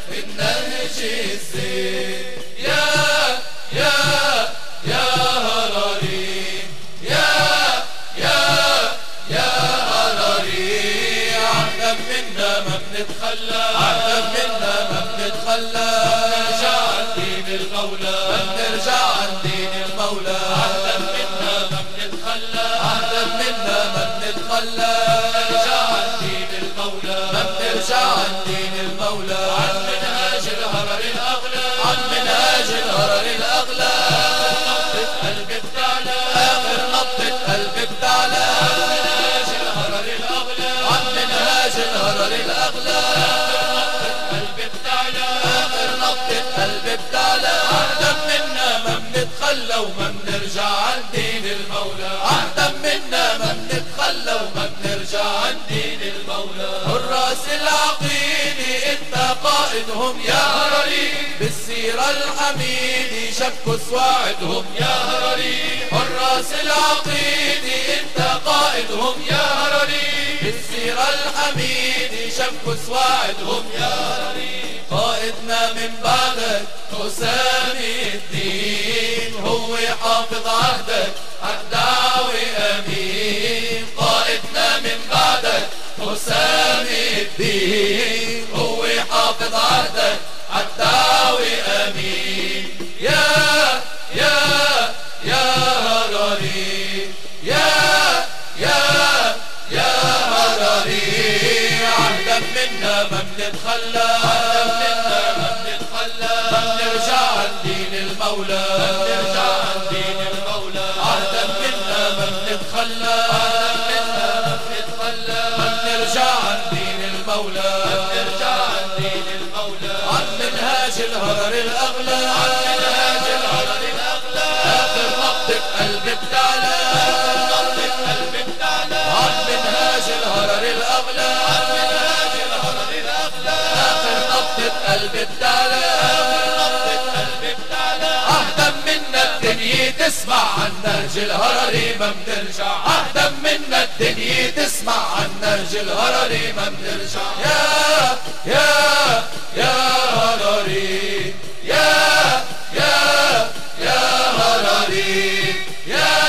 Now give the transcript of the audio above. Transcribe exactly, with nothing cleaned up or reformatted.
النهج الزين. يا يا يا هرري يا يا يا هرري، عهدا منا ما بنتخلى، عهدا منا ما بنتخلى، بنرجع عن دين المولى، بنرجع عن دين المولى، عهدا منا ما بنتخلى، عهدا منا ما بنتخلى، بنرجع عن دين المولى، ما بنرجع عن دين المولى، عن منهاج الهرر الأغلى، عن منهاج الهرر الأغلى، آخر نبضة قلبي بتعلى، آخر نبضة قلبي بتعلى، عن منهاج الهرر الأغلى، عن منهاج الهرر الأغلى، آخر نبضة قلبي بتعلى، آخر نبضة قلبي بتعلى، عهدا منا ما بنتخلى وما بنرجع عن دين المولى، عهدا منا ما بنتخلى وما بنرجع عن دين المولى. حراس العقيدة انت قائدهم يا هرري، بالسيرة الحميدة شكوا سواعدهم يا هرري، حراس العقيدة انت قائدهم يا هرري، بالسيرة الحميدة شكوا سواعدهم يا هرري. قائدنا من بعدك حسام الدين، هو حافظ عهدك عالدعوة أمين، قائدنا من بعدك حسام الدين، هو حافظ عهدك عالدعوة أمين. يا يا يا هرري يا يا يا هرري، عهدا منا ما بنتخلى، عهدا منا ما بنتخلى، بنرجع عن دين المولى، بنرجع عن دين المولى، عهدا منا ما بنتخلى، عهدا منا ما بنتخلى، بنرجع عن دين المولى، بنرجع عن دين المولى، عن منهاج الهرر الأغلى، عن منهاج الهرر الأغلى، آخر نبضة قلبي بتعلى، آخر نبضة قلبي بتعلى، عن منهاج الهرر الأغلى، عن منهاج الهرر الأغلى، آخر نبضة قلبي بتعلى، آخر نبضة قلبي بتعلى، عهدا منا الدنيا تسمع عن نهج الهرري ما بنرجع، عهدا منا الدنيا تسمع عن نهج الهرري ما بنرجع. يا يا يا هرري يا يا يا هرري يا